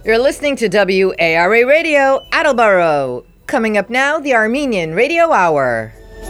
You're listening to WARA Radio, Attleboro. Coming up now, the Armenian Radio Hour.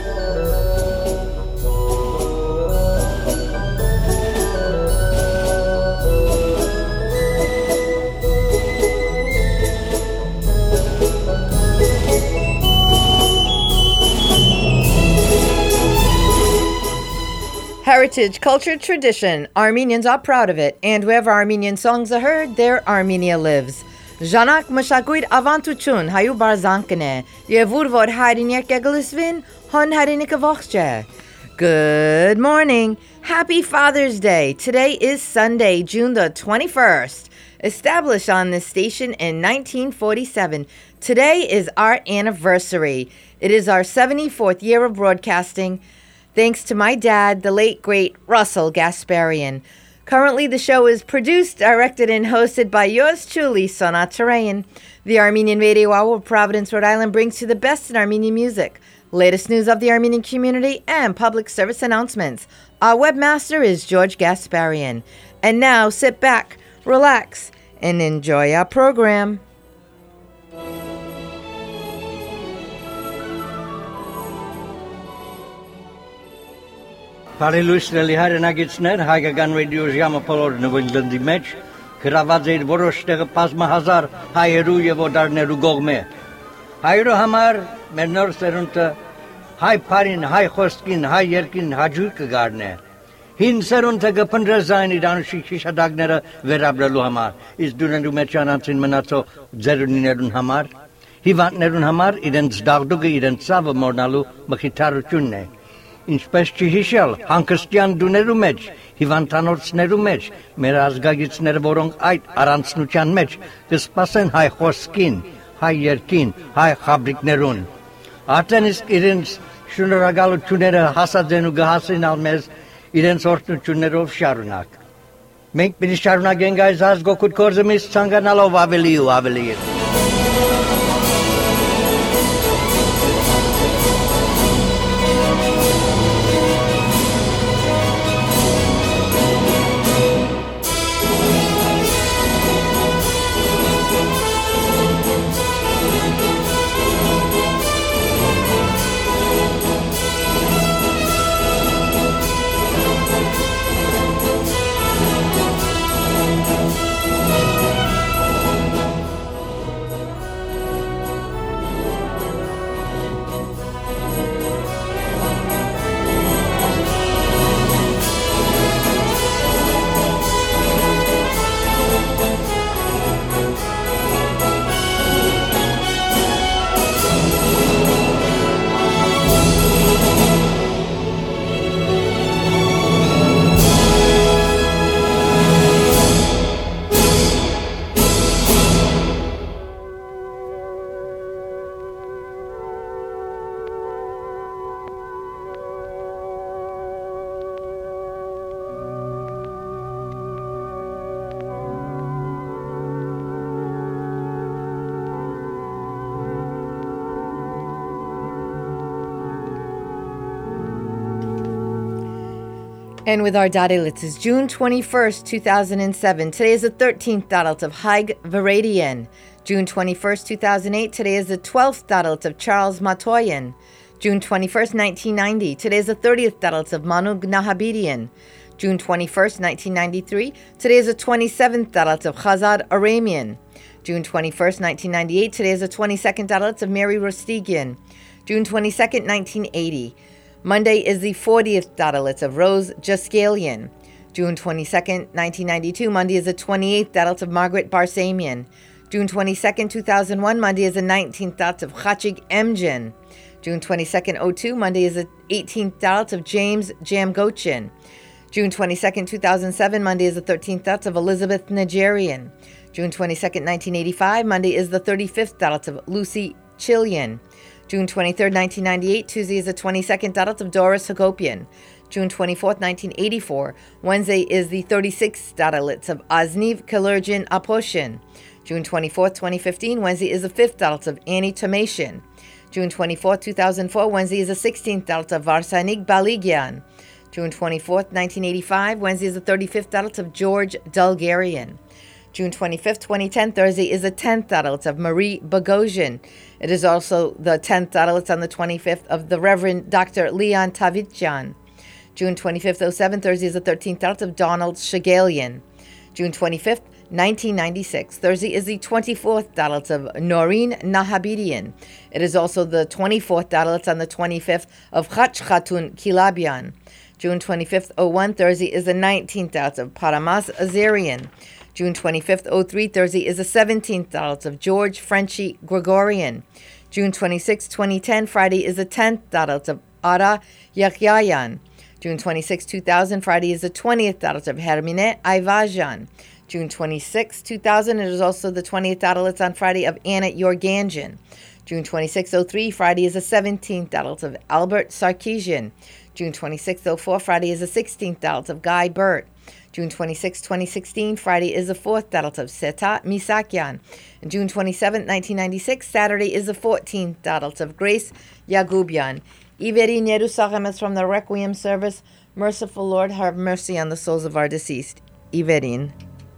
Heritage, culture, tradition. Armenians are proud of it, and wherever Armenian songs are heard, there Armenia lives. Zhanak mashagույր ավանդություն հայու բարձանքն է, եւ ուր որ հայրենիք գլսվին, հոն հայրենիքը ողջ է. Good morning. Happy Father's Day. Today is Sunday, June the 21st. Established on this station in 1947. Today is our anniversary. It is our 74th year of broadcasting. Thanks to my dad, the late, great Russell Gasparian. Currently, the show is produced, directed, and hosted by yours truly, Sonat Tarayan. The Armenian Radio Hour of Providence, Rhode Island brings you the best in Armenian music, latest news of the Armenian community, and public service announcements. Our webmaster is George Gasparian. And now, sit back, relax, and enjoy our program. Բարելույսների հայրենագիցներ, հայկական ռադիո ժամը բոլորն վնջլնդի մեջ, գրաված էր որոշ տեղը բազմահազար հայերու եւ օտարներու կողմէ։ Հայերու համար մեր նոր սերունդը հայ բարին, հայ խոսքին, հայ երկին հաջող կգարնե։ Հին սերունդը կփնտրեզային իր անուշի շիշադակները վերաբրելու համար, իսկ դուներու մեջ անցին մնացող ձերունիներուն համար, հիվանդներուն համար իրենց դաղդուկը իրենց ցավը մորնալու մխիթարությունն է։ Ինչպես չհիշել հանգստյան դուներու մեջ, հիվանդանոցներու մեջ, մեր ազգագիցները, որոնք այդ առանցնության մեջ կսպասեն հայ խոսքին, հայ երկին, հայ խաբրիկներուն։ Արդեն իսկ իրենց շնորհակալությունները հասած են ու կհասնեն մեզ իրենց օրհնություններով շարունակ։ Մենք պիտի շարունակենք այս ազգօգուտ գործը մեզ ցանկանալով ավելի ու ավելի։ And with our Darilitz is June 21st, 2007. Today is the 13th Darilitz of Haig Varadian. June 21st, 2008. Today is the 12th Darilitz of Charles Matoyan. June 21st, 1990. Today is the 30th Darilitz of Manu Nahabidian. June 21st, 1993. Today is the 27th Darilitz of Khazad Aramian. June 21st, 1998. Today is the 22nd Darilitz of Mary Rostigian. June 22nd, 1980. Monday is the 40th Darilitz of Rose Jaskalian. June 22nd, 1992. Monday is the 28th Darilitz of Margaret Barsamian. June 22nd, 2001. Monday is the 19th Darilitz of Khachig Emjan. June 22nd, 02. Monday is the 18th Darilitz of James Jamgochin. June 22nd, 2007. Monday is the 13th Darilitz of Elizabeth Nigerian. June 22nd, 1985. Monday is the 35th Darilitz of Lucy Chilian. June 23rd, 1998, Tuesday is the 22nd Darilitz of Doris Hagopian. June 24th, 1984, Wednesday is the 36th Darilitz of Azniv Kalurgin Aposhin. June 24th, 2015, Wednesday is the 5th Darilitz of Annie Tomasian. June 24th, 2004, Wednesday is the 16th Darilitz of Varsanik Baligyan. June 24th, 1985, Wednesday is the 35th Darilitz of George Dulgarian. June 25th, 2010, Thursday, is the 10th Dalit of Marie Bogosian. It is also the 10th Dalit on the 25th of the Reverend Dr. Leon Tavitjan. June 25th, 07, Thursday, is the 13th Dalit of Donald Shagalian. June 25th, 1996, Thursday, is the 24th Dalit of Noreen Nahabidian. It is also the 24th Dalit on the 25th of Chachchatun Kilabian. June 25th, 01, Thursday, is the 19th Dalit of Paramas Azarian. June 25th, 03, Thursday, is the 17th Dalit of George Frenchy Gregorian. June 26th, 2010, Friday, is the 10th Dalit of Ara Yachyayan. June 26, 2000, Friday, is the 20th Dalit of Hermine Ivajan. June 26, 2000, it is also the 20th Dalit on Friday of Anna Yorganjian. June 26, 03, Friday, is the 17th Dalit of Albert Sarkeesian. June 26, 04, Friday, is the 16th Dalit of Guy Burt. June 26, 2016, Friday, is the 4th Dalit of Seta Misakyan. And June 27, 1996, Saturday, is the 14th Dalit of Grace Yagubian. Iverin Yerusachem is from the Requiem service. Merciful Lord, have mercy on the souls of our deceased. Iverin.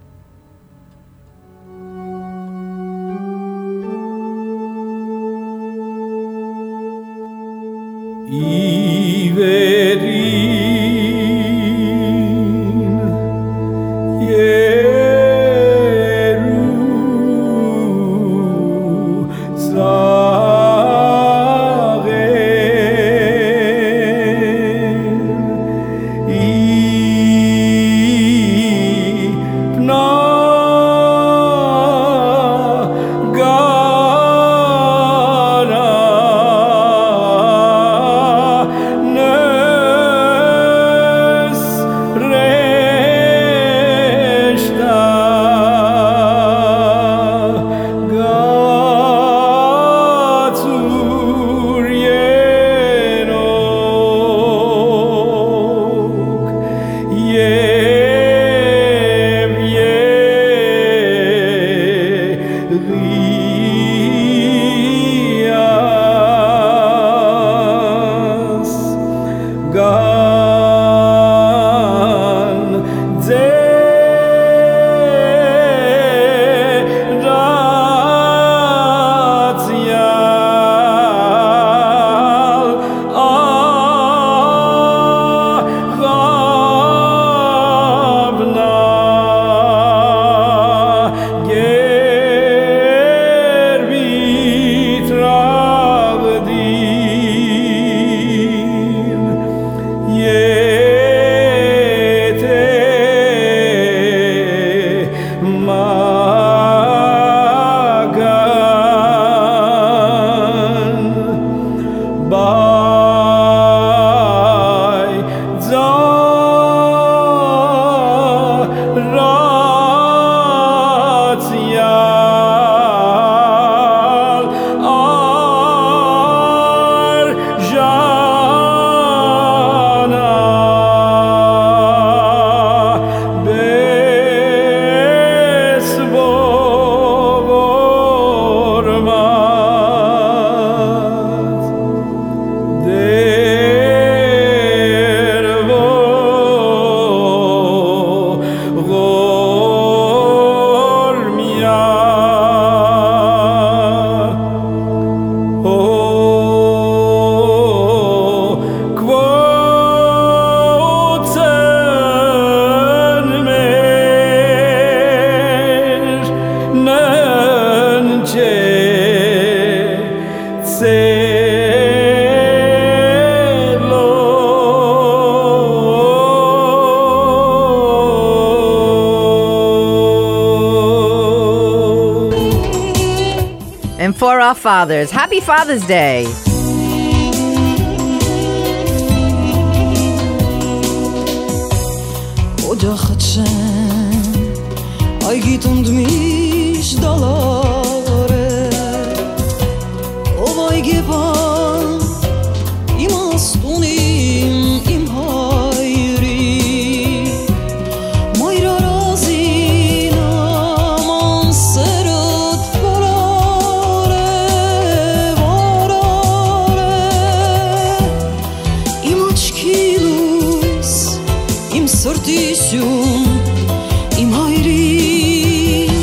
For our fathers, happy Father's Day. Ocak açan ay gitundmiş dalare Ovay gepan imastunim im hayri Mayra razina man serut varare Im açkilus im sortisium im hayri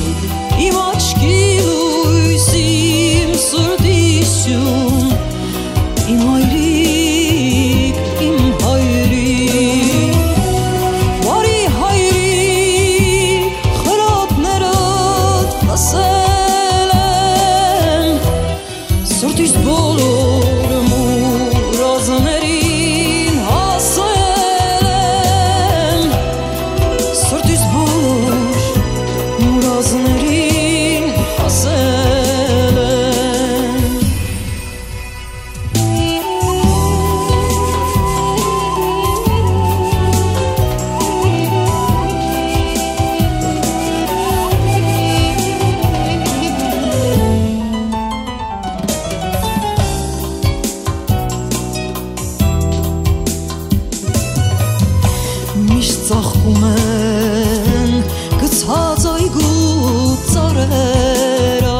միշտ ծաղկում են գցած այգու ծառերը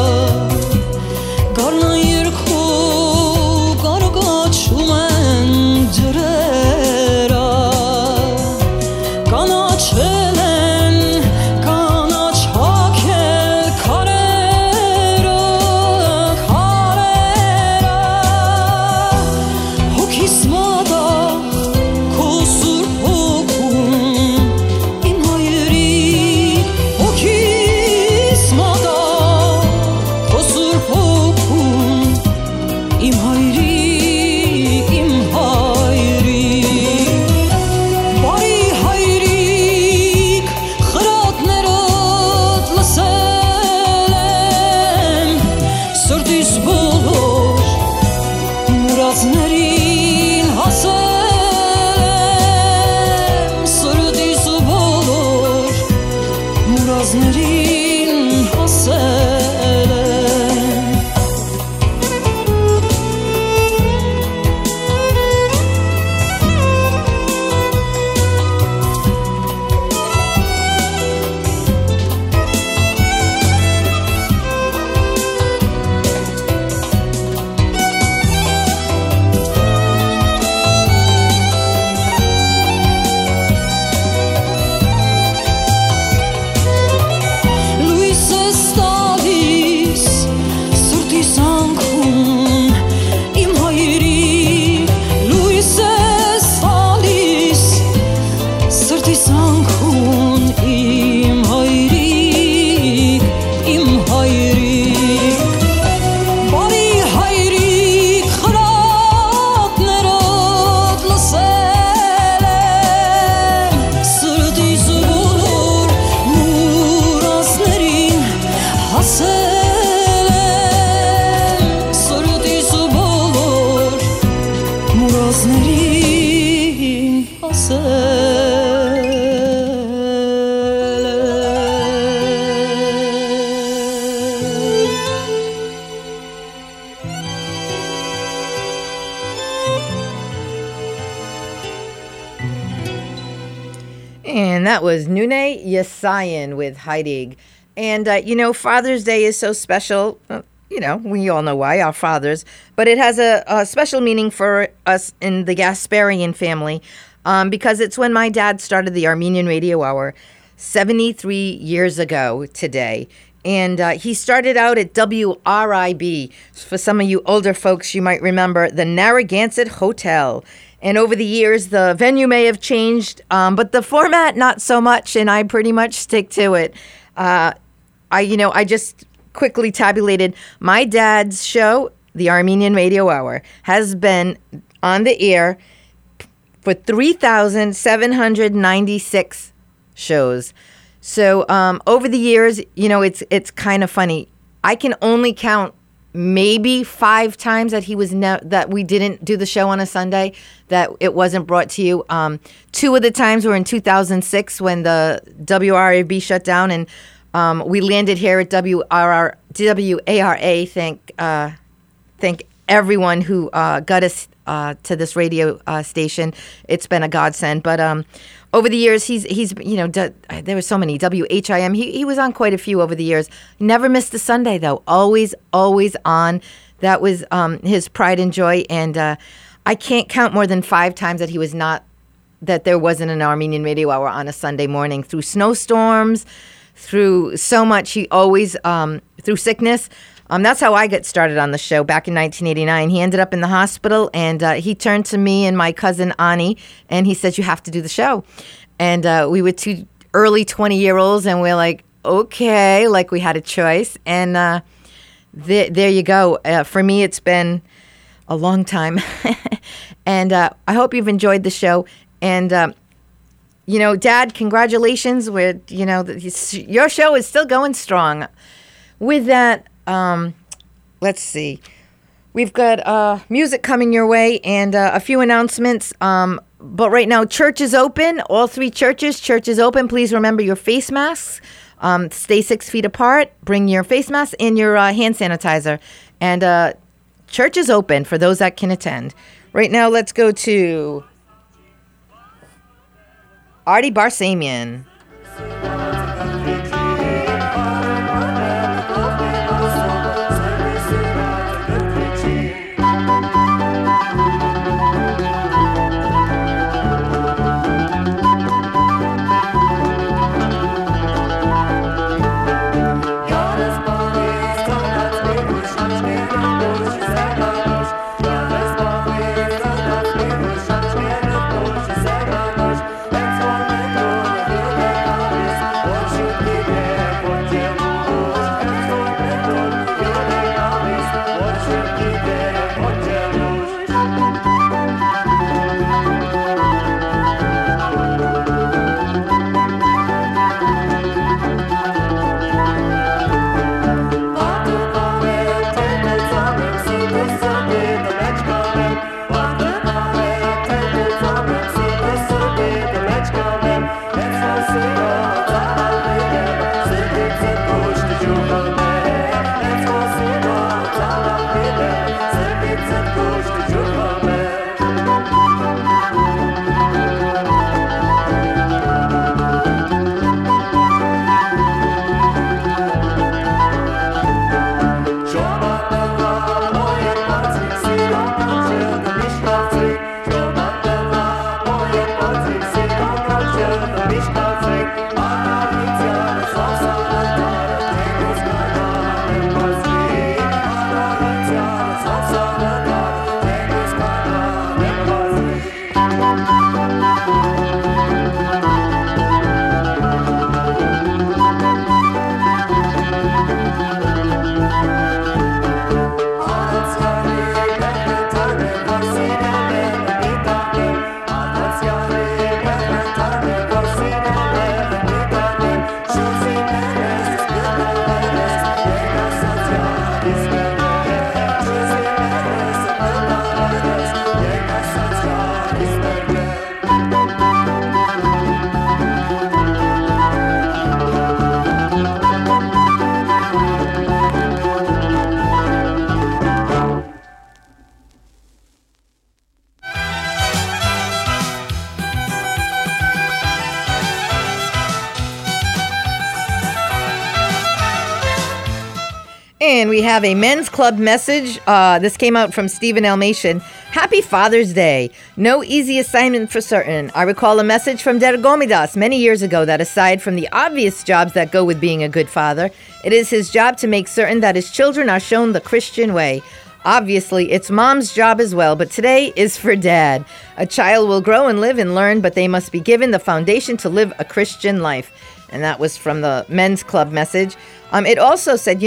Գարնան երգով գարգաչում են ջրերը Կանաչել են կանաչ հագել քարերը Հոգիս մատաղ քո սուրբ հոգում իմ հայրիկ Հոգիս մատաղ քո սուրբ հոգում իմ հայրիկ Բարի հայրիկ խրատներդ լսել եմ Սրտիս բոլոր մուրացներին հասել եմ Սրտիս բոլոր մուրացներին հասել եմ Լույս ես տալիս սրտիս անքում իմ հայրիկ Լույս ես տալիս սրտիս անքում իմ հայրիկ Բարի հայրիկ խրատներդ լսել եմ Սրտիս բոլոր մուրացներին հասել եմ Սրտիս բոլոր մուրացներին հասել And that was Nune Yesayan with Heidig. And, Father's Day is so special. We all know why, our fathers. But it has a special meaning for us in the Gasparian family because it's when my dad started the Armenian Radio Hour 73 years ago today. And he started out at WRIB. For some of you older folks, you might remember the Narragansett Hotel. And over the years, the venue may have changed, but the format, not so much, and I pretty much stick to it. I just quickly tabulated my dad's show, the Armenian Radio Hour, has been on the air for 3,796 shows. So over the years, it's kind of funny. I can only count maybe 5 times that that we didn't do the show on a Sunday, that it wasn't brought to you. 2 of the times were in 2006 when the WRAB shut down, and we landed here at WARA. Thank everyone who got us to this radio station. It's been a godsend. But over the years, he's there were so many. WHIM, he was on quite a few over the years. Never missed a Sunday, though. Always on. That was his pride and joy. And I can't count more than 5 times that there wasn't an Armenian Radio Hour on a Sunday morning. Through snowstorms, through so much, he always, through sickness. That's how I got started on the show back in 1989. He ended up in the hospital, and he turned to me and my cousin Ani, and he said, "You have to do the show." And we were 2 early 20-year-olds, and we're like, okay, like we had a choice. And there you go. For me, it's been a long time. And I hope you've enjoyed the show. And, Dad, congratulations. Your show is still going strong. With that, let's see. We've got music coming your way and a few announcements. But right now, church is open. All 3 churches. Church is open. Please remember your face masks. Stay 6 feet apart. Bring your face mask and your hand sanitizer. And church is open for those that can attend. Right now, let's go to Artie Barsamian. And we have a men's club message. This came out from Stephen Elmation. Happy Father's Day. No easy assignment for certain. I recall a message from Dergomidas many years ago that aside from the obvious jobs that go with being a good father, it is his job to make certain that his children are shown the Christian way. Obviously, it's mom's job as well, but today is for dad. A child will grow and live and learn, but they must be given the foundation to live a Christian life. And that was from the men's club message. It also said,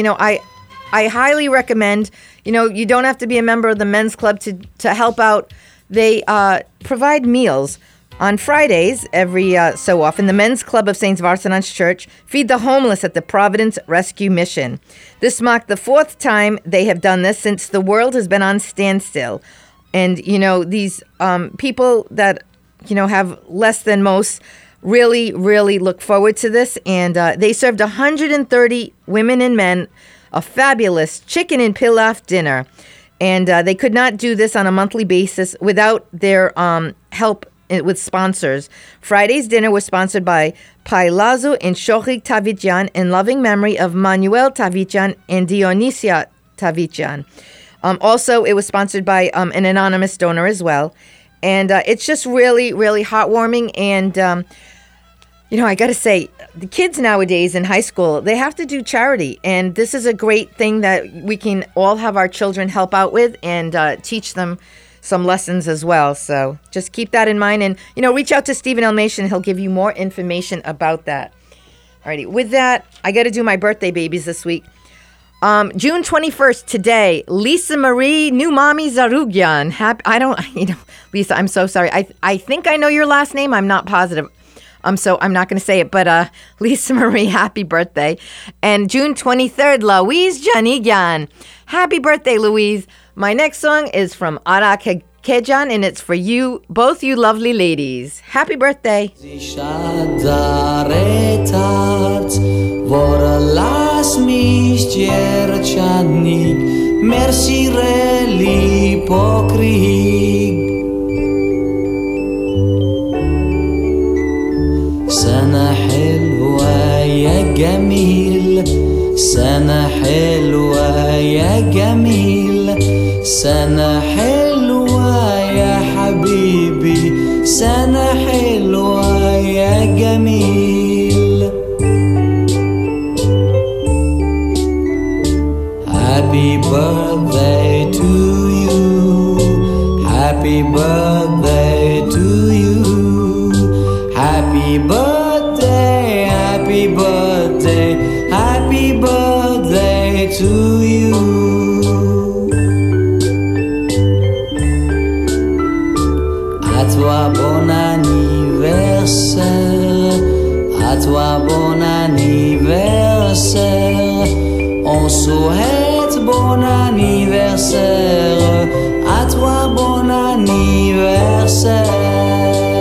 I highly recommend, you don't have to be a member of the men's club to help out. They provide meals on Fridays every so often. The Men's Club of St. Varsanant's Church feed the homeless at the Providence Rescue Mission. This marked the fourth time they have done this since the world has been on standstill. And, these people that, have less than most really, really look forward to this. And they served 130 women and men a fabulous chicken and pilaf dinner. And they could not do this on a monthly basis without their help with sponsors. Friday's dinner was sponsored by Pailazo and Shochik Tavityan in loving memory of Manuel Tavityan and Dionysia Tavityan. Also, it was sponsored by an anonymous donor as well. And it's just really, really heartwarming. And, I got to say, the kids nowadays in high school, they have to do charity. And this is a great thing that we can all have our children help out with and teach them some lessons as well. So just keep that in mind. And, reach out to Stephen Elmation. He'll give you more information about that. Alrighty. With that, I got to do my birthday babies this week. June 21st, today, Lisa Marie New Mommy Zarugyan. Lisa, I'm so sorry. I think I know your last name. I'm not positive. So I'm not going to say it, but Lisa Marie, happy birthday. And June 23rd, Louise Janigyan. Happy birthday, Louise. My next song is from Ara Kejan, and it's for you, both you lovely ladies. Happy birthday. سنة حلوة يا جميل سنة حلوة يا جميل سنة حلوة يا حبيبي سنة حلوة يا جميل Happy birthday to you Happy birthday to you Happy birthday Happy birthday Happy birthday to you À toi bon anniversaire À toi bon anniversaire On souhaite bon anniversaire À toi bon anniversaire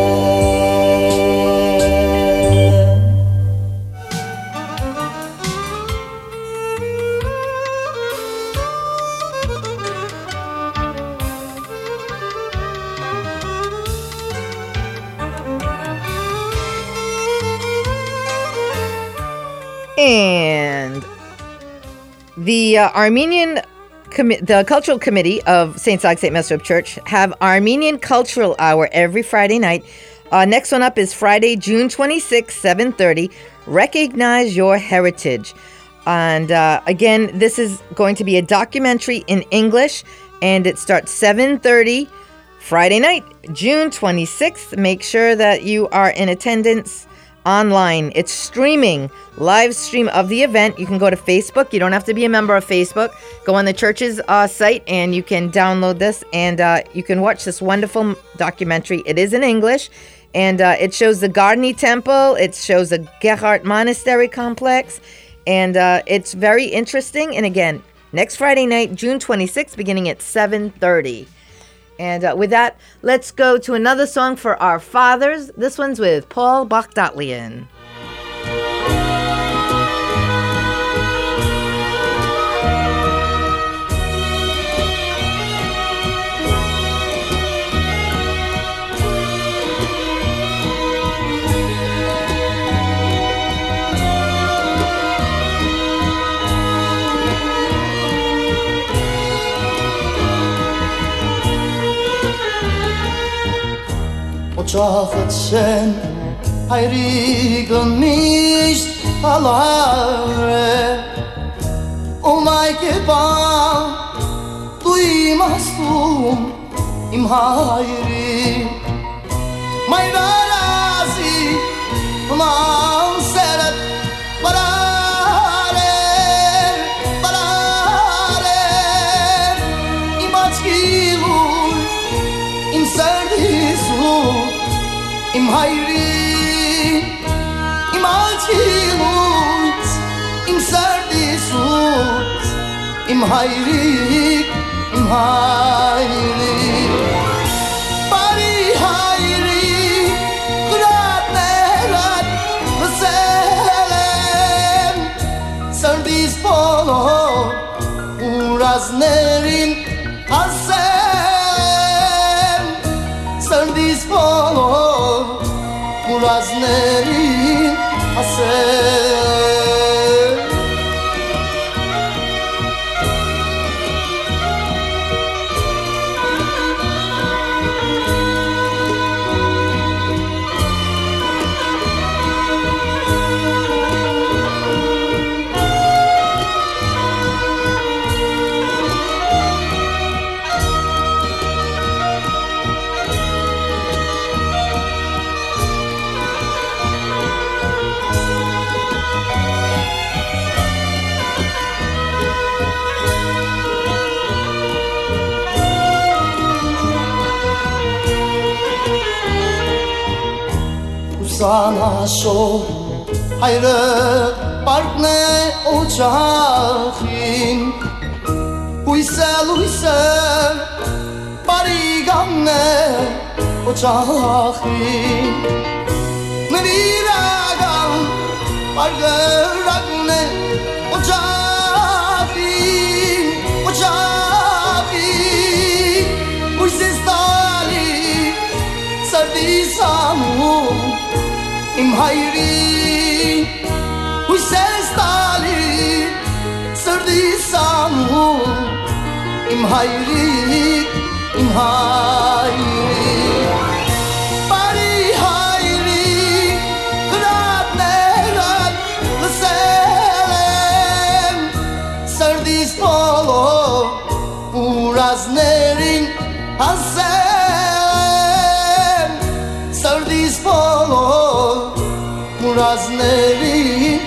And the the Cultural Committee of St. Zach St. Mesrop Church have Armenian Cultural Hour every Friday night. Next one up is Friday, June 26, 7:30. Recognize Your Heritage. And again, this is going to be a documentary in English, and it starts 7:30 Friday night, June 26th. Make sure that you are in attendance online. It's streaming, live stream of the event. You can go to Facebook. You don't have to be a member of Facebook. Go on the church's site and you can download this and you can watch this wonderful documentary. It is in English and it shows the Gardny Temple. It shows the Gerhardt Monastery Complex and it's very interesting. And again, next Friday night, June 26th, beginning at 7:30. And with that, let's go to another song for our fathers. This one's with Paul Bakhtalian. Oçağıtşen hayrigılmış halare Olay ki ben duymazdım im hayri Mayrarazi man seret barare İmaçgilur im serdizur Im hayri, im alçilut, im serdisut, im hayri, im hayri. Bari hayri, kurat nerat, veselem, serdis polo, uraznerin asem, serdis polo. Raznerin hasen Sana şol hayrı partne ocağın Uysel barigamne ocağın Nviragam pargaragne ocağın Uysestali sardisamu im hayri Hussein Stali Sırdı samu im hayri Bari hayri Rat nerat L'selem Sırdı spolo Uraz nerin Hasem Sırdı spolo Uraz nerin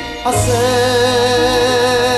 Hasem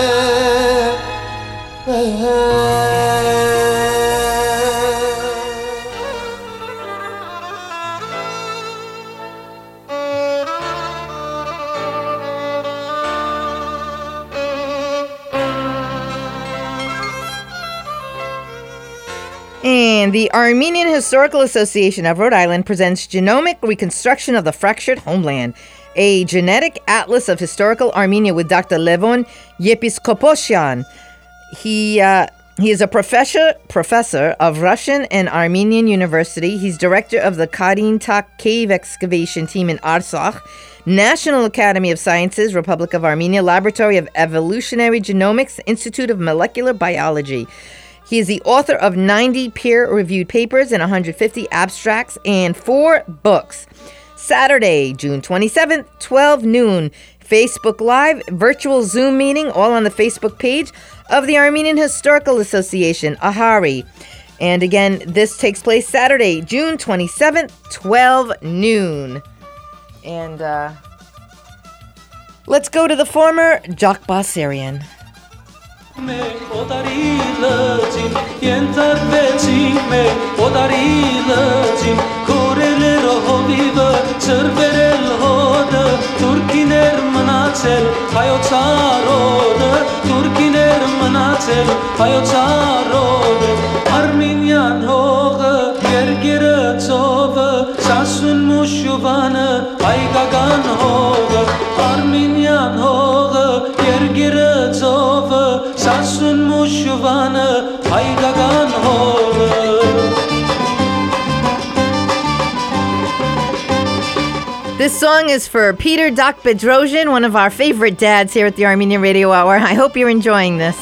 And the Armenian Historical Association of Rhode Island presents Genomic Reconstruction of the Fractured Homeland, a genetic atlas of historical Armenia with Dr. Levon Yepiskoposyan. He is a professor of Russian and Armenian University. He's director of the Kadin Tak Cave Excavation Team in Artsakh, National Academy of Sciences, Republic of Armenia, Laboratory of Evolutionary Genomics, Institute of Molecular Biology. He is the author of 90 peer-reviewed papers and 150 abstracts and 4 books. Saturday, June 27th, 12 noon, Facebook Live, virtual Zoom meeting, all on the Facebook page of the Armenian Historical Association, AHARI. And again, this takes place Saturday, June 27th, 12 noon. And let's go to the former Jock Basarian. Armenian hoge gergere zove sasun mushuvane aygagan hoge Armenian hoge gergere zove sasun mushuvane aygagan hoge. This song is for Peter Doc Bedrosian, one of our favorite dads here at the Armenian Radio Hour. I hope you're enjoying this.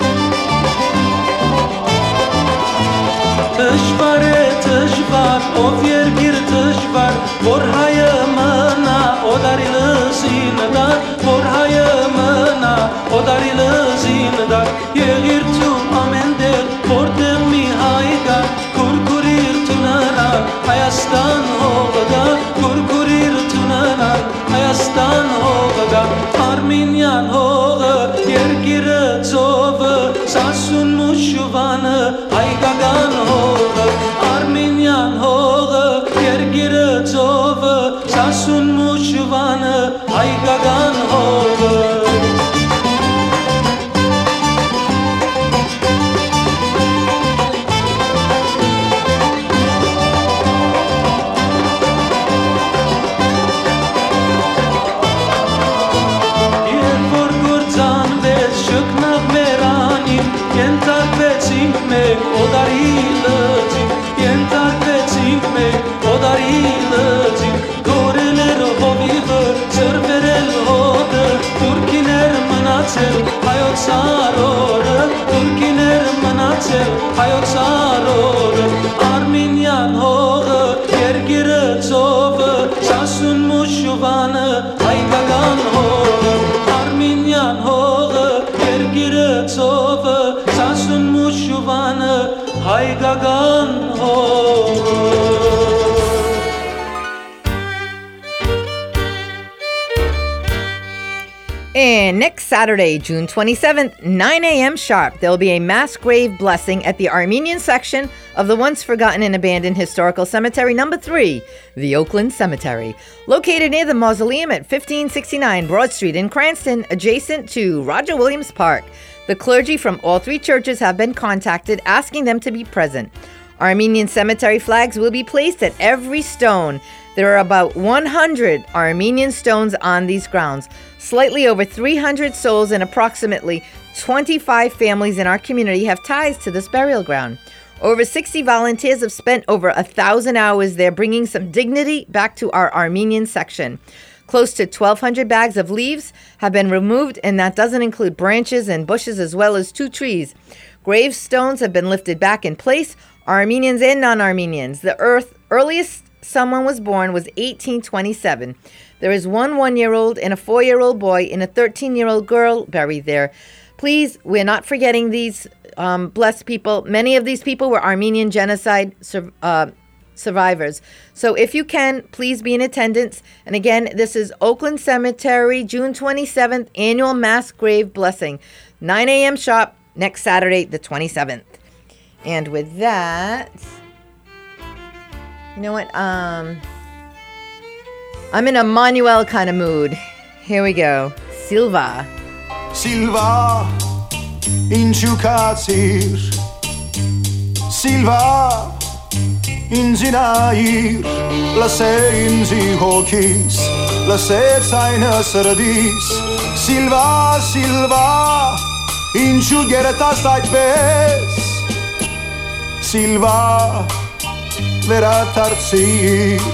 Tışvar, of yergir tışvar, vor hayımına, o darılı zindan, vor hayımına, o darılı zindan, yegir tu amender, portem mi hayga, kurkurir tunana, hayastan hoğda, kurkurir tunana, hayastan hoğda, Armenian hoğda, yergir zove, sasun muşuvanı, haygagan hoğda, Armenian hoğda, yergir zove, sasun muşuvanı, haygagan hoğda. Armenian hoğda yergire zove sasun muşuvanı aygagan hoğda Armenian hoğda yergire zove sasun muşuvanı aygagan hoğda. And next Saturday, June 27th, 9 a.m. sharp, there will be a mass grave blessing at the Armenian section of the once forgotten and abandoned historical cemetery number 3, the Oakland Cemetery, located near the mausoleum at 1569 Broad Street in Cranston, adjacent to Roger Williams Park. The clergy from all 3 churches have been contacted, asking them to be present. Armenian cemetery flags will be placed at every stone. There are about 100 Armenian stones on these grounds. Slightly over 300 souls and approximately 25 families in our community have ties to this burial ground. Over 60 volunteers have spent over 1,000 hours there, bringing some dignity back to our Armenian section. Close to 1,200 bags of leaves have been removed, and that doesn't include branches and bushes as well as 2 trees. Gravestones have been lifted back in place, Armenians and non-Armenians. The earliest someone was born was 1827. There is one 1-year-old and a 4-year-old boy and a 13-year-old girl buried there. Please, we're not forgetting these blessed people. Many of these people were Armenian genocide survivors. So if you can, please be in attendance. And again, this is Oakland Cemetery, June 27th, annual mass grave blessing. 9 a.m. sharp, next Saturday, the 27th. And with that, you know what? I'm in a Manuel kind of mood. Here we go. Silva. Silva, ինչու կացիր, Silva, ինձի նայիր, լսեր ինձի հոգիս, լսեր ցայնը սրդիս, Silva, Silva, ինչու գերտաս այդպես, Silva, վերադարձիր,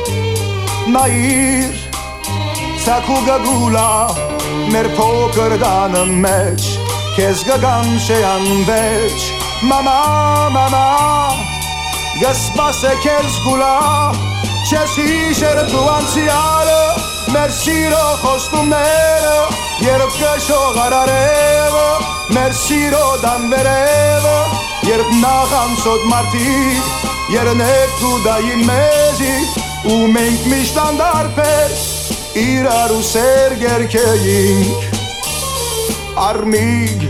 նայիր, ցակու գագուլա, մեր փոքր դանը մեջ, քեզ գգամ շեան վեճ, մամա, մամա, գսպասե քեզ գուլա, չես հիշեր դու անցյալը, մեր սիրո խոստումները, երբ կշող արարևը, մեր սիրո դանվերևը, երբ նախանցոտ մարդիկ, երնեք դու դային մեզի, ու մենք միշտ անդարբեր, իրար ու սեր գերքեինք, արմիգ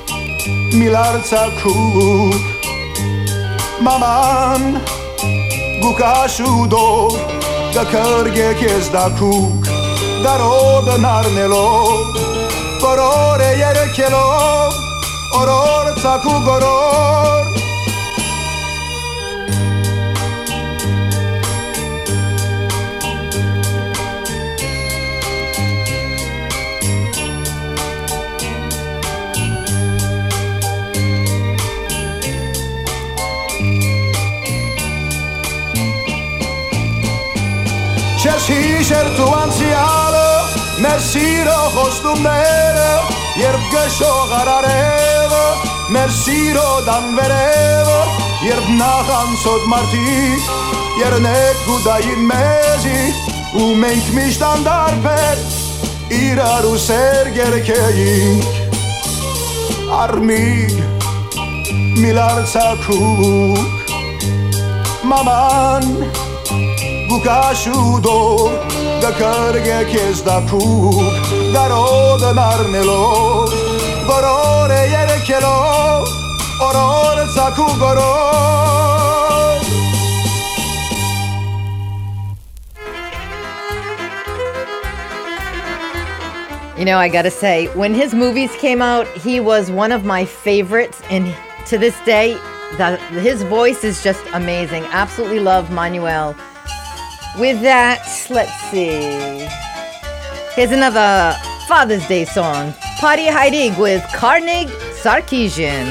միլարցակուկ, մաման գուկաշուդով, գկրգե կեզ դակուկ, դարոդն արնելով, կորոր է երեքելով, օրոր ծակու գորոր, Չես հիշեր դու անցյալը, մեր սիրո խոստումները, երբ գշող արարևը, մեր սիրո դանվերևը, երբ նախանցոտ մարդիկ, երնեք գուդային մեզի, ու մենք միշտ անդարբեր, իրար ու սեր գերքեինք, արմիգ միլարցակուկ, մաման Գուկաշուդով, գկրգե կեզ դակուկ, դարոդն արնելով, գորոր է երեքելով, օրոր ծակու գորոր. You know, I gotta say, when his movies came out, he was one of my favorites, and to this day, his voice is just amazing. Absolutely love Manuel. With that, let's see. Here's another Father's Day song. Party Heidig with Carnegie Sarkeesian.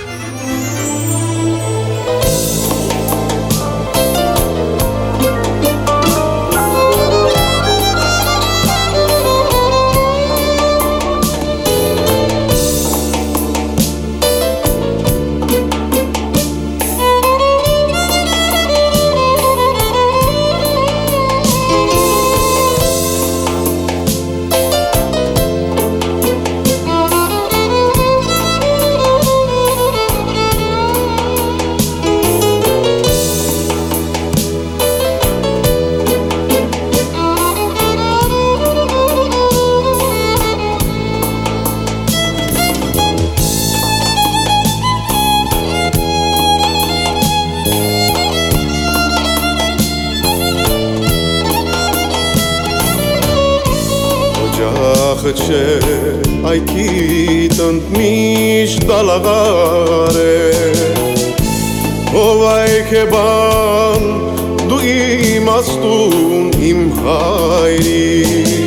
Չէ այքիտ ընդմիշտ դալաղար է ով այք է բան դու իմաստուն իմ հայրի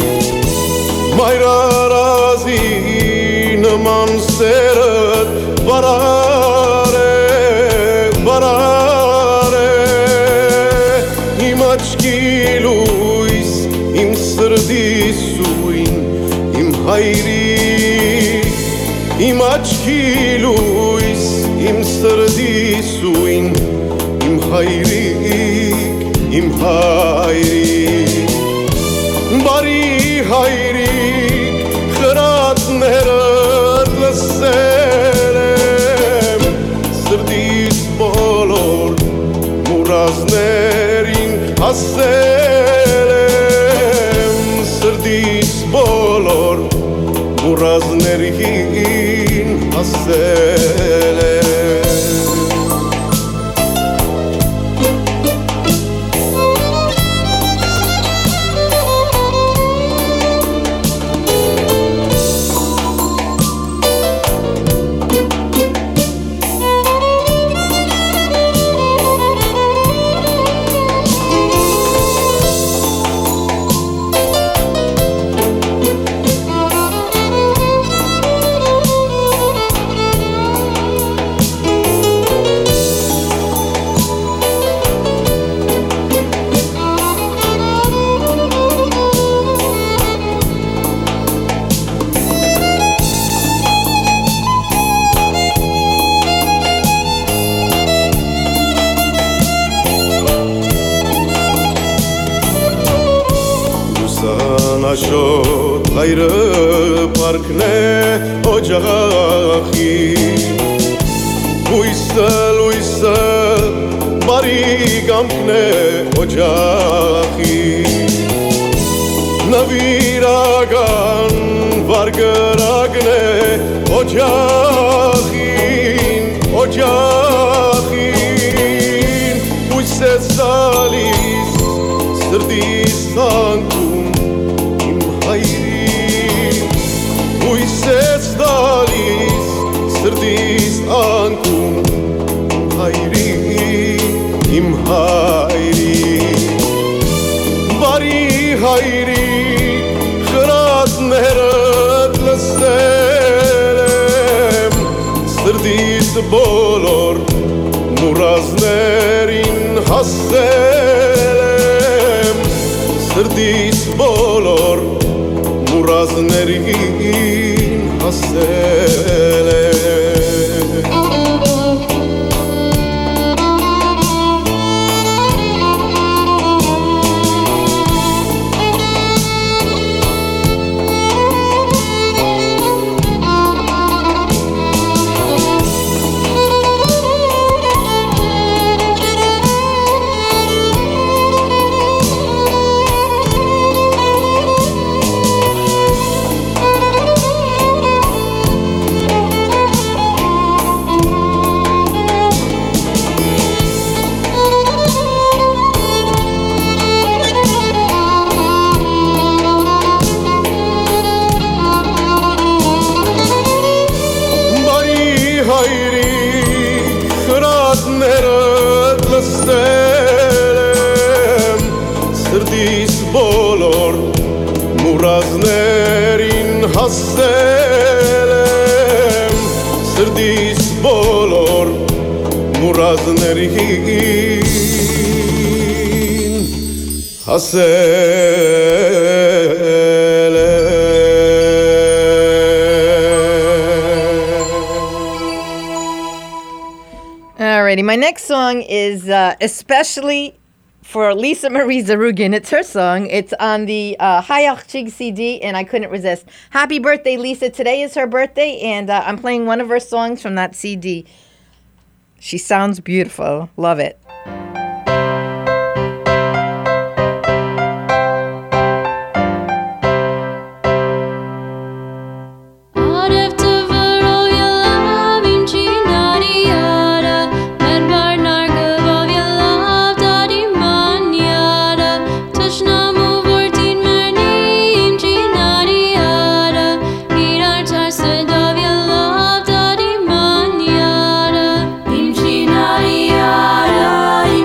մայրարազի նման սերդ բարար է սրդիսույն իմ հայրիկ իմ աչքի լույս իմ սրդիսույն իմ հայրիկ իմ հայրիկ բարի հայրիկ խրատներդ լսել եմ սրդիս բոլոր մուրազներին ասել եմ սրդիս բոլոր մուրազներին ասել եմ Աշոտ հայրը պարքն է օջախի լույսը բարի կամքն է օջախի նվիրական վարգրակն է օջախին լույս է սալիս սրդիս անկում Ույս ես դալիս սրդիս անկում իմ հայրիկ բարի հայրիկ խրատներդ լսել եմ սրդիս բոլոր մուրազներին հասել եմ սրդիս բոլոր մուրազներին հասել եմ սրդիս բոլոր մուրազներին հասել եմ սրդիս բոլոր մուրազներին հասել եմ Alrighty, my next song is especially for Lisa Marie Zarugin. It's her song. It's on the Hayach Chig CD, and I couldn't resist. Happy birthday, Lisa. Today is her birthday, and I'm playing one of her songs from that CD. She sounds beautiful. Love it. Imchinari yara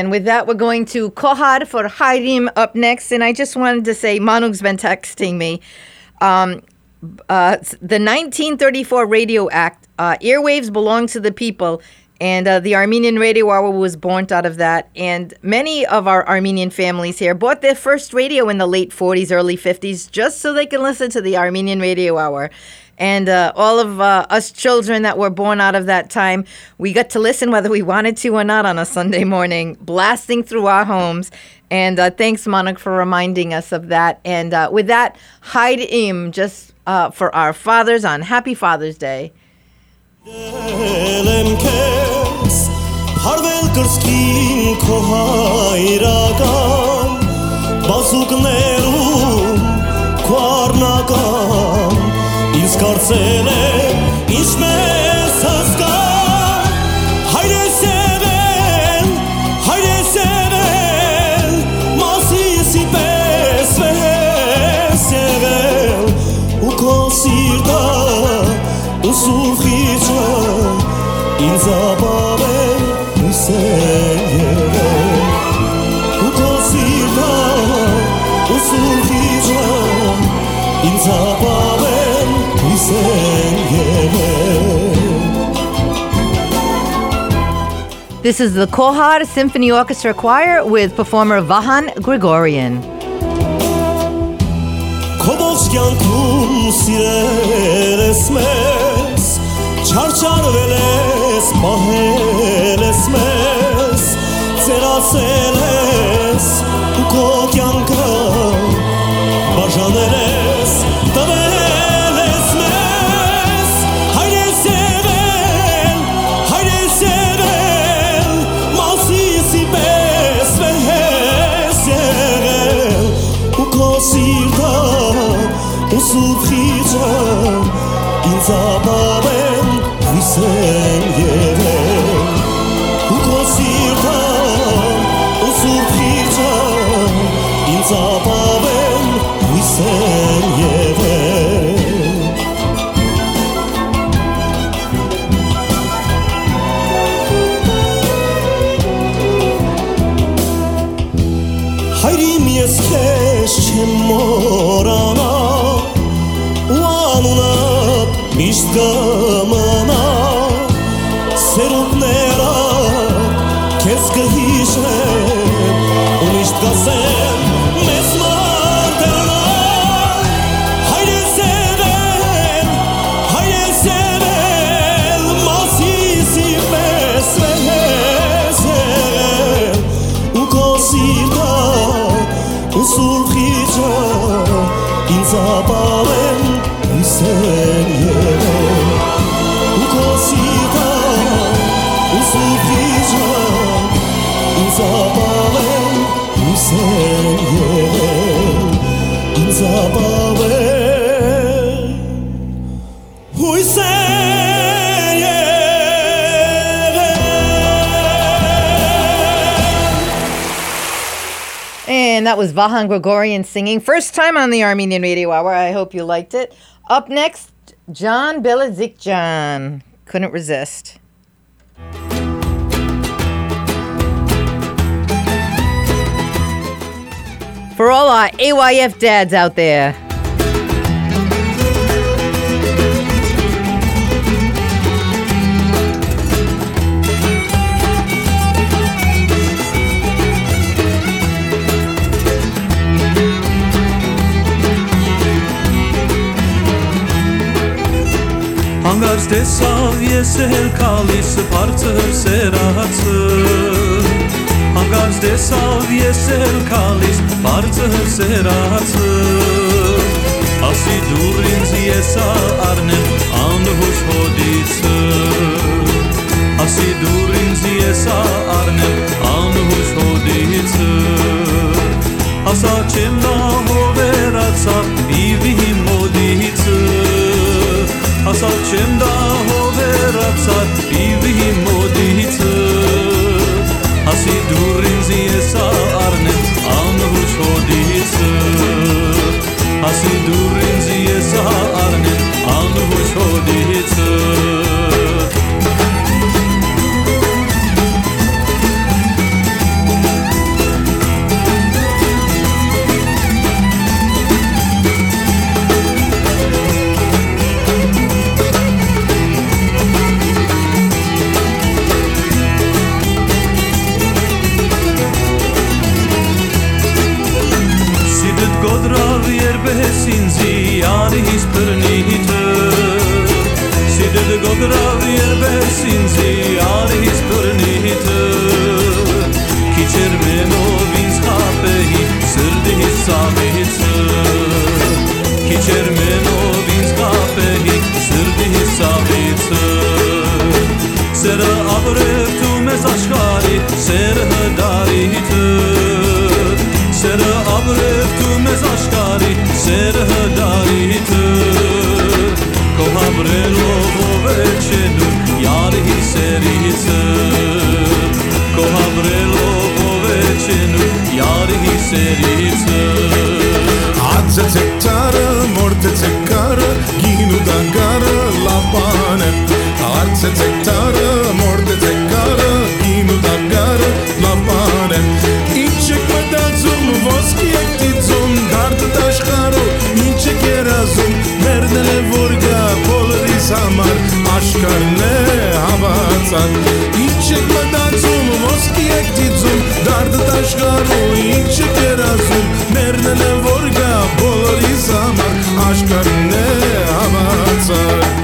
And with that, we're going to Kohad for Hayrim up next. And I just wanted to say, Manuk's been texting me. The 1934 Radio Act, airwaves belong to the people. And the Armenian Radio Hour was born out of that. And many of our Armenian families here bought their first radio in the late 40s, early 50s, just so they can listen to the Armenian Radio Hour. And all of us children that were born out of that time, we got to listen whether we wanted to or not on a Sunday morning, blasting through our homes. And thanks, Manuk, for reminding us of that. And with that, Hayrim, just for our fathers on Happy Father's Day. Հարվել կրսկին քո հայրական բազուկներում քո առնական ինձ կարծել է ինչպես հսկա հայրես եղել մասիսի պես եղել ու քո սիրտը ու սուխիչը ինձ ապավել This is the Kohad Symphony Orchestra Choir with performer Vahan Grigorian. Չարչարվել ես, պահել ես մեզ, ծերացել ես ու քո կյանքը բաժանել ես, տվել ես մեզ, հայրես եղել, մասիսի պես ես եղել, ու քո սիրտը ու սուխիչը ինձ ապավել Sen yerim, u kosirta, u surpirta, inzabaven, sen yerim. Hayrim yes keş çemorana, u anuna mişt gamana. Սերունդները քեզ կհիշեն ու միշտ կասեն մեզ մարդերնա հայրես եղել մասիսի պես եղել ու քո սիրտը ու սուրխիչը ինձ ապավել իսեն եղել ու քո սիրտը Inzabaven, Hüseyin yeğen Inzabaven, Hüseyin yeğen. And that was Vahan Grigorian singing. First time on the Armenian Radio Hour. I hope you liked it. Up next, John Belazikjan. Couldn't resist. For all our AYF dads out there. Հանգարց տեսավ ես էլ քալիս բարձր սերացը Հանգարց տեսավ ես էլ քալիս բարձր սերացը Ասի դուր ինձ եսա արնեմ անհուշ հոդիցը Ասի դուր ինձ եսա արնեմ անհուշ հոդիցը Ասա չեմ նա հովերացավ իվի մոդիցը Ասա չեմ դա հովերացավ իվի մոդիցը Ասի դուր ինձ եսա արնեմ անհուշ հոդիցը Ասի դուր ինձ եսա արնեմ անհուշ հոդիցը Սերը հդարիթը Սերը ապրև դու մեզ աշխարի Սերը հդարիթը Քո հավրելով ով է չենում Յարի սերիցը Քո հավրելով ով է չենում Յարի սերիցը Ացեցեք տարը, մորտեցեք կարը, գին ու դանգարը լապան է Ացեցեք տարը, մորտեցեք կարը, գին ու դանգարը լապան է Ինչ եք մտածում, ոսկի եք դիծում, գարդը տաշխարու, ինչ եք երազում Մերնել է որ գա բոլորիս համար, աշկարն է հավացան Ինչ եք մտածում, ոսկի եք դիծում, գարդը տաշխարու, ինչ եք երազում Մերնել է որ գա բոլորիս համար, աշկարն է հավացան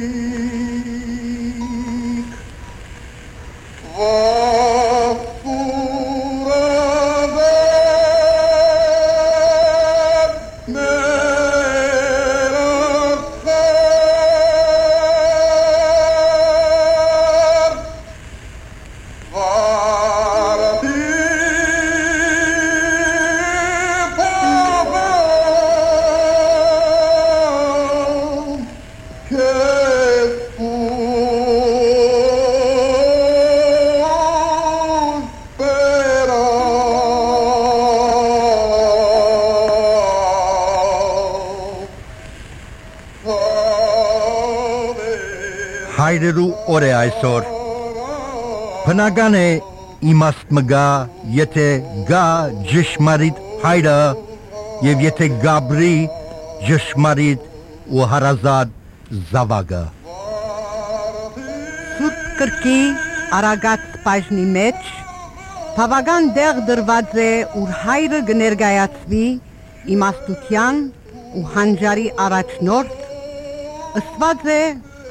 Vafu հայրերու օր է այսօր։ Բնական է իմաստ մգա, եթե գա ճշմարիտ հայրը եւ եթե գաբրի ճշմարիտ ու հարազատ զավակը։ Սուրբ կրկի արագած բաժնի մեջ բավական դեղ դրված է, ուր հայրը կներկայացվի իմաստության ու հանճարի առաջնորդ, ըսված է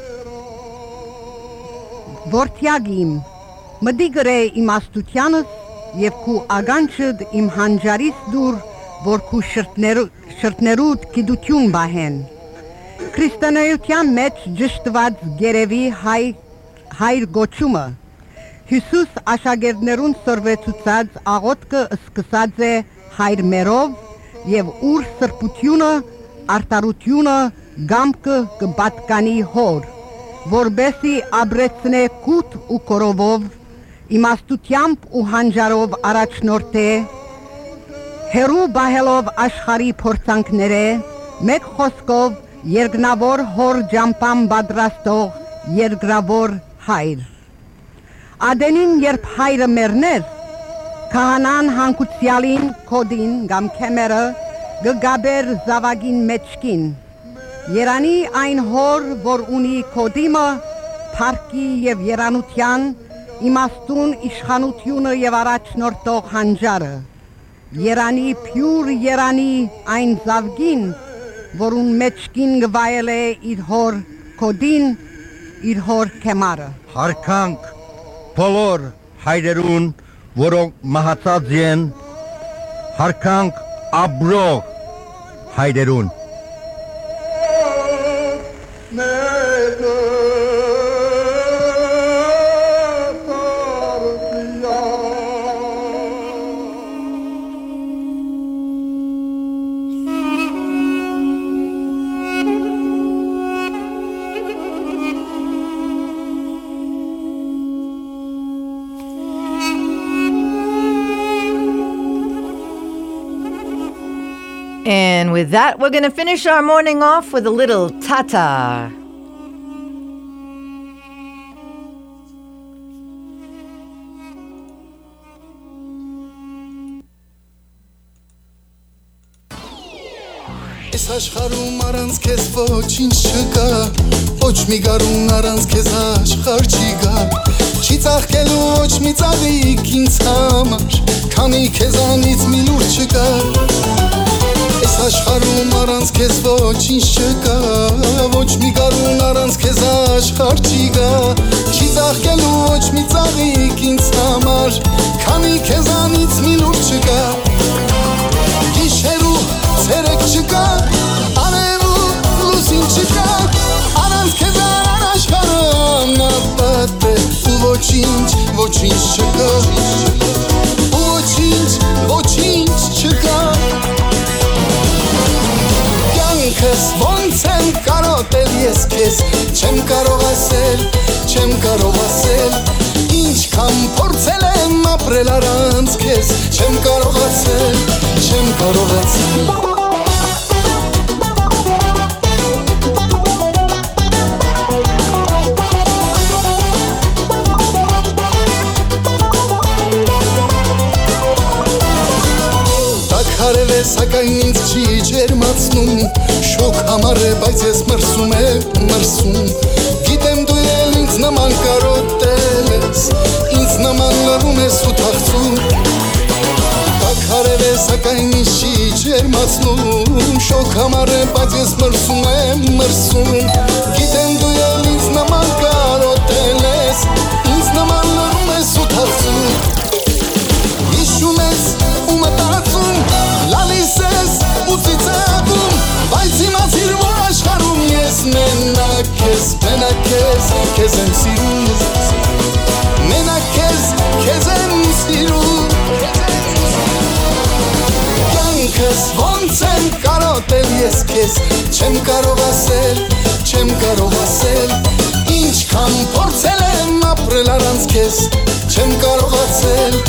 որդյագիմ, մդի գրե իմաստությանս և քու ագանչըդ իմ հանճարիս դուր, որ քու շրտներուդ գիտություն բահեն։ Քրիստոնեության մեջ ճշտված գերևի հայր գոչումը, Հիսուս աշակերտներուն սորվեցուցած աղոտքը սկսած է հայր մերով և ուր սրբությունը, արտարությունը, գամքը կբատկանի հոր, որբեսի աբրեցնե կուտ ու կորովով, իմաստությամբ ու հանճարով առաջնորդ է, հերու բահելով աշխարի փորձանքները, մեկ խոսքով երկնավոր հոր ջամփան պատրաստող երկրավոր հայր։ Ադենին երբ հայրը մեռներ, քահանան հանգուցյալին կոդին կամ քեմերը գգաբեր զավագին մեջքին։ Երանի այն հոր, որ ունի կոդիմը, փառքի և երանության, իմաստուն իշխանությունը և առաջնորդող հանճարը։ Երանի փյուր երանի այն զավգին, որուն մեջքին գվայել է իր հոր կոդին, իր հոր քեմարը։ Հարկանք բոլոր հայրերուն, որոնք մահացած են, հարկանք աբրող հայրերուն։ And with that, we're going to finish our morning off with a little Tatar. Այս աշխարհում առանց քեզ ոչինչ չկա, ոչ մի գարուն առանց քեզ աշխարհ չի գա, չի ծաղկելու ոչ մի ծաղիկ ինձ համար, քանի քեզանից մի լուր չկա։ Այս աշխարհում առանց քեզ ոչինչ չկա, ոչ մի գարուն առանց քեզ աշխարհ չի գա, չի ծաղկելու ոչ մի ծաղիկ ինձ համար, քանի քեզանից մի լուր չկա։ Գիշերու ցերեկ չկա, արևու լուսին չկա, առանց քեզ աշխարհը անապատ է, ու ոչինչ չկա, ոչինչ չկա։ Կյանքս ոնց եմ կարոտել ես քեզ, չեմ կարող ասել, ինչքան փորձել եմ ապրել առանց քեզ, չեմ կարողացել։ Տաքարել է, սակայն ինձ չի ջերմացնում, շոկ համար է, բայց ես մրսում, գիտեմ դու էլ ինձ նման կարոտել ես, ինձ նման լռում ես ու թախծում։ Տաքարել է, սակայն ինձ չի ջերմացնում, շոկ համար է, բայց ես մրսում, գիտեմ դու էլ ինձ նման կարոտել ես, ինձ նման լռում ես ու թախծում։ Հիշում ես ու մտածում, լալիս ես ու ծիծաղում, բայց իմացիր, որ աշխարհում ես մենակ քեզ եմ սիրում, մենակ քեզ եմ սիրում։ Կյանքս ոնց եմ կարոտել ես քեզ, չեմ կարող ասել, ինչքան փորձել եմ ապրել առանց քեզ, չեմ կարողացել։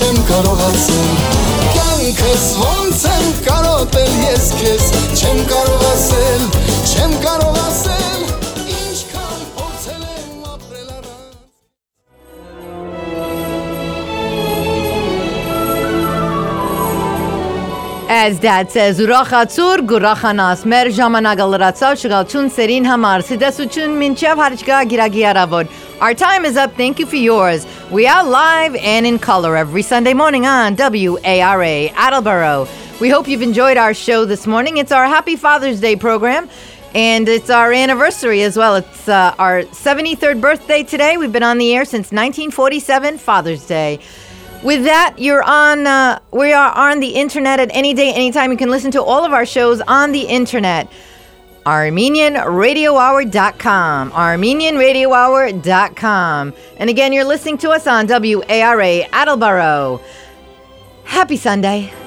Կյանքս ոնց եմ կարոտել ես քեզ, չեմ կարող ասել, ինչքան փորձել եմ As Dad says, Urachatzur, Gurachanas, Mer Jamanagalratsav, Shigalchun Serin Hamar, Sidesuchun Minchev Harchga Giragia Ravod. Our time is up. Thank you for yours. We are live and in color every Sunday morning on WARA Attleboro. We hope you've enjoyed our show this morning. It's our Happy Father's Day program, and it's our anniversary as well. It's our 73rd birthday today. We've been on the air since 1947, Father's Day. With that, we are on the internet at any day, anytime. You can listen to all of our shows on the internet. ArmenianRadioHour.com. ArmenianRadioHour.com. And again, you're listening to us on WARA Attleboro. Happy Sunday.